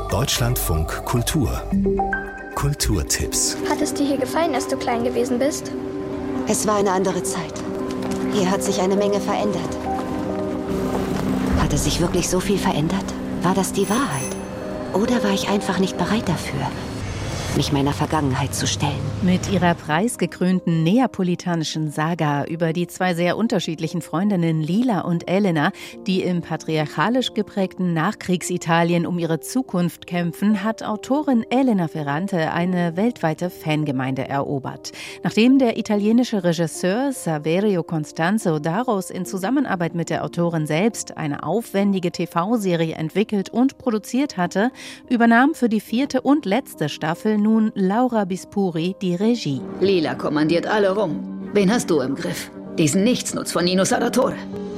Deutschlandfunk Kultur. Kulturtipps. Hat es dir hier gefallen, als du klein gewesen bist? Es war eine andere Zeit. Hier hat sich eine Menge verändert. Hatte sich wirklich so viel verändert? War das die Wahrheit? Oder war ich einfach nicht bereit dafür, mich meiner Vergangenheit zu stellen? Mit ihrer preisgekrönten neapolitanischen Saga über die zwei sehr unterschiedlichen Freundinnen Lila und Elena, die im patriarchalisch geprägten Nachkriegsitalien um ihre Zukunft kämpfen, hat Autorin Elena Ferrante eine weltweite Fangemeinde erobert. Nachdem der italienische Regisseur Saverio Costanzo daraus in Zusammenarbeit mit der Autorin selbst eine aufwendige TV-Serie entwickelt und produziert hatte, übernahm für die 4. und letzte Staffel nun Laura Bispuri die Regie. Lila kommandiert alle rum. Wen hast du im Griff? Diesen Nichtsnutz von Nino Sarratore.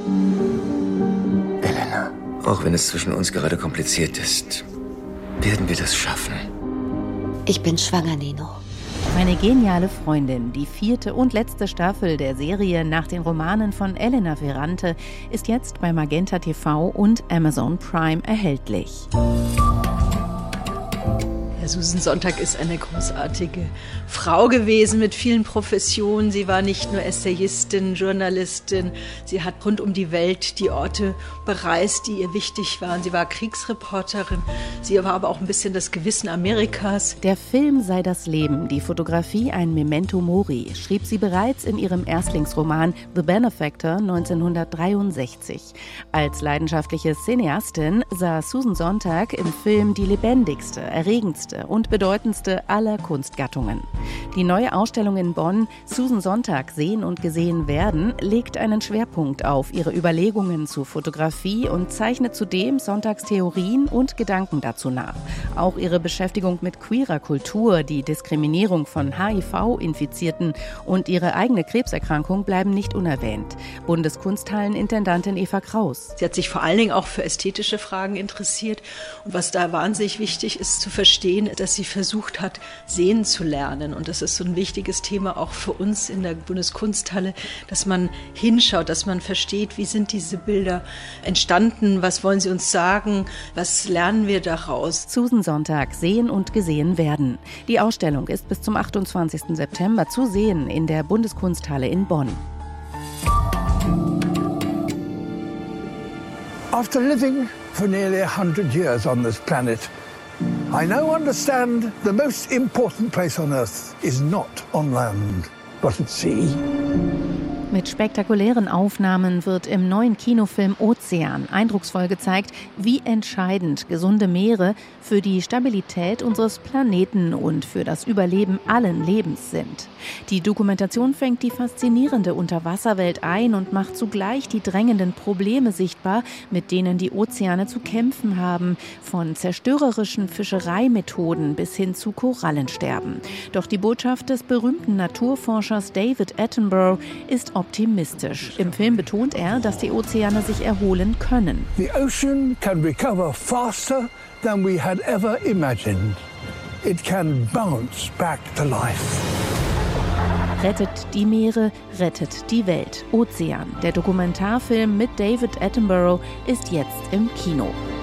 Elena, auch wenn es zwischen uns gerade kompliziert ist, werden wir das schaffen. Ich bin schwanger, Nino. Meine geniale Freundin, die 4. und letzte Staffel der Serie nach den Romanen von Elena Ferrante, ist jetzt bei Magenta TV und Amazon Prime erhältlich. Susan Sontag ist eine großartige Frau gewesen mit vielen Professionen. Sie war nicht nur Essayistin, Journalistin. Sie hat rund um die Welt die Orte bereist, die ihr wichtig waren. Sie war Kriegsreporterin. Sie war aber auch ein bisschen das Gewissen Amerikas. Der Film sei das Leben, die Fotografie ein Memento Mori, schrieb sie bereits in ihrem Erstlingsroman The Benefactor 1963. Als leidenschaftliche Cineastin sah Susan Sontag im Film die lebendigste, erregendste und bedeutendste aller Kunstgattungen. Die neue Ausstellung in Bonn, Susan Sontag sehen und gesehen werden, legt einen Schwerpunkt auf ihre Überlegungen zur Fotografie und zeichnet zudem Sontags Theorien und Gedanken dazu nach. Auch ihre Beschäftigung mit queerer Kultur, die Diskriminierung von HIV-Infizierten und ihre eigene Krebserkrankung bleiben nicht unerwähnt. Bundeskunsthallenintendantin Eva Kraus. Sie hat sich vor allen Dingen auch für ästhetische Fragen interessiert. Und was da wahnsinnig wichtig ist zu verstehen, dass sie versucht hat, sehen zu lernen. Und das ist so ein wichtiges Thema auch für uns in der Bundeskunsthalle, dass man hinschaut, dass man versteht, wie sind diese Bilder entstanden, was wollen sie uns sagen, was lernen wir daraus. Susan Sontag sehen und gesehen werden. Die Ausstellung ist bis zum 28. September zu sehen in der Bundeskunsthalle in Bonn. After living for nearly 100 years on this planet, I now understand the most important place on Earth is not on land, but at sea. Mit spektakulären Aufnahmen wird im neuen Kinofilm Ozean eindrucksvoll gezeigt, wie entscheidend gesunde Meere für die Stabilität unseres Planeten und für das Überleben allen Lebens sind. Die Dokumentation fängt die faszinierende Unterwasserwelt ein und macht zugleich die drängenden Probleme sichtbar, mit denen die Ozeane zu kämpfen haben, von zerstörerischen Fischereimethoden bis hin zu Korallensterben. Doch die Botschaft des berühmten Naturforschers David Attenborough ist optimistisch. Im Film betont er, dass die Ozeane sich erholen können. The ocean can recover faster than we had ever imagined. It can bounce back to life. Rettet die Meere, rettet die Welt. Ozean, der Dokumentarfilm mit David Attenborough, ist jetzt im Kino.